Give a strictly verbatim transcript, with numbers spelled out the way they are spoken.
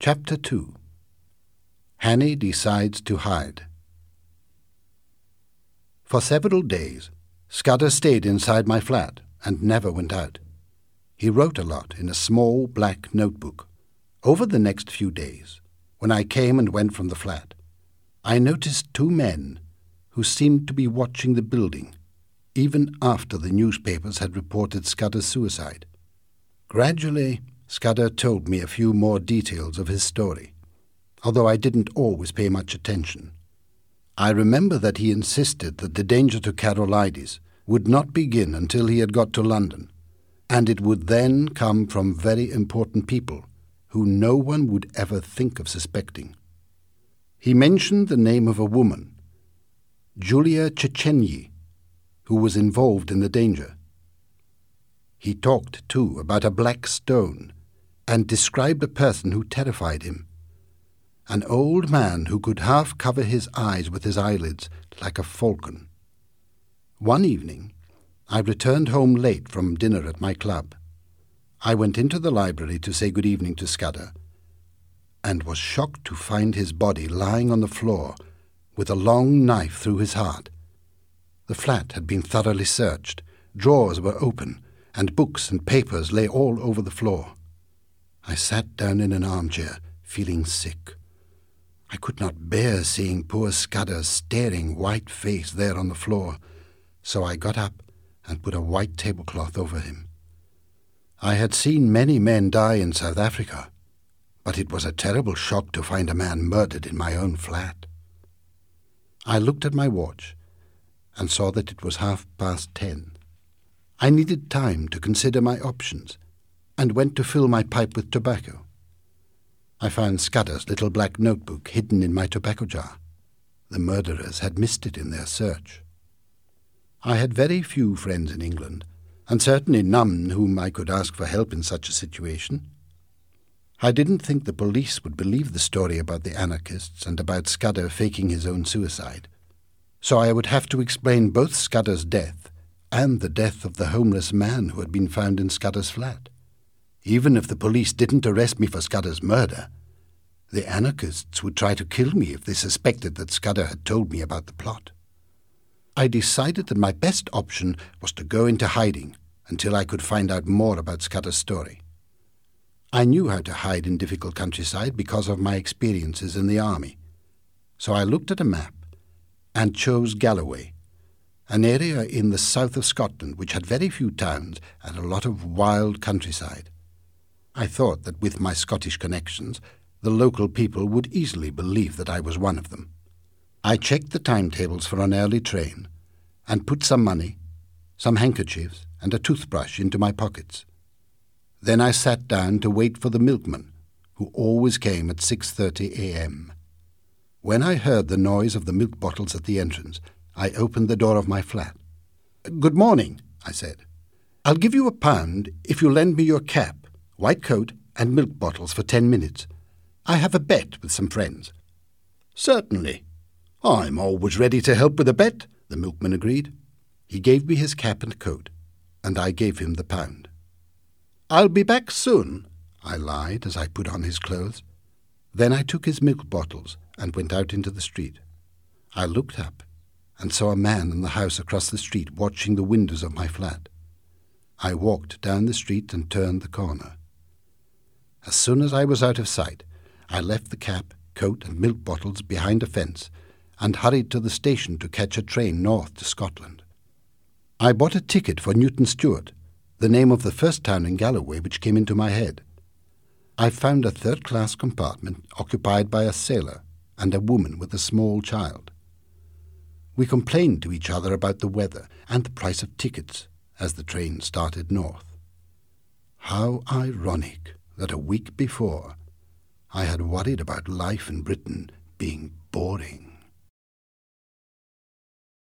Chapter two. Hanny decides to hide. For several days, Scudder stayed inside my flat and never went out. He wrote a lot in a small black notebook. Over the next few days, when I came and went from the flat, I noticed two men who seemed to be watching the building, even after the newspapers had reported Scudder's suicide. Gradually, Scudder told me a few more details of his story, although I didn't always pay much attention. I remember that he insisted that the danger to Karolides would not begin until he had got to London, and it would then come from very important people who no one would ever think of suspecting. He mentioned the name of a woman, Julia Czechenyi, who was involved in the danger. He talked, too, about a black stone and described a person who terrified him, an old man who could half cover his eyes with his eyelids like a falcon. One evening, I returned home late from dinner at my club. I went into the library to say good evening to Scudder, and was shocked to find his body lying on the floor with a long knife through his heart. The flat had been thoroughly searched, drawers were open, and books and papers lay all over the floor. I sat down in an armchair, feeling sick. I could not bear seeing poor Scudder's staring white face there on the floor, so I got up and put a white tablecloth over him. I had seen many men die in South Africa, but it was a terrible shock to find a man murdered in my own flat. I looked at my watch and saw that it was half past ten. I needed time to consider my options and went to fill my pipe with tobacco. I found Scudder's little black notebook hidden in my tobacco jar. The murderers had missed it in their search. I had very few friends in England, and certainly none whom I could ask for help in such a situation. I didn't think the police would believe the story about the anarchists and about Scudder faking his own suicide, so I would have to explain both Scudder's death and the death of the homeless man who had been found in Scudder's flat. Even if the police didn't arrest me for Scudder's murder, the anarchists would try to kill me if they suspected that Scudder had told me about the plot. I decided that my best option was to go into hiding until I could find out more about Scudder's story. I knew how to hide in difficult countryside because of my experiences in the army, so I looked at a map and chose Galloway, an area in the south of Scotland which had very few towns and a lot of wild countryside. I thought that with my Scottish connections, the local people would easily believe that I was one of them. I checked the timetables for an early train and put some money, some handkerchiefs, and a toothbrush into my pockets. Then I sat down to wait for the milkman, who always came at six thirty a.m. When I heard the noise of the milk bottles at the entrance, I opened the door of my flat. "Good morning," I said. "I'll give you a pound if you lend me your cap, white coat, and milk bottles for ten minutes. I have a bet with some friends." "Certainly. I'm always ready to help with a bet," the milkman agreed. He gave me his cap and coat, and I gave him the pound. "I'll be back soon," I lied as I put on his clothes. Then I took his milk bottles and went out into the street. I looked up and saw a man in the house across the street watching the windows of my flat. I walked down the street and turned the corner. As soon as I was out of sight, I left the cap, coat, and milk bottles behind a fence and hurried to the station to catch a train north to Scotland. I bought a ticket for Newton Stewart, the name of the first town in Galloway which came into my head. I found a third-class compartment occupied by a sailor and a woman with a small child. We complained to each other about the weather and the price of tickets as the train started north. How ironic that a week before I had worried about life in Britain being boring.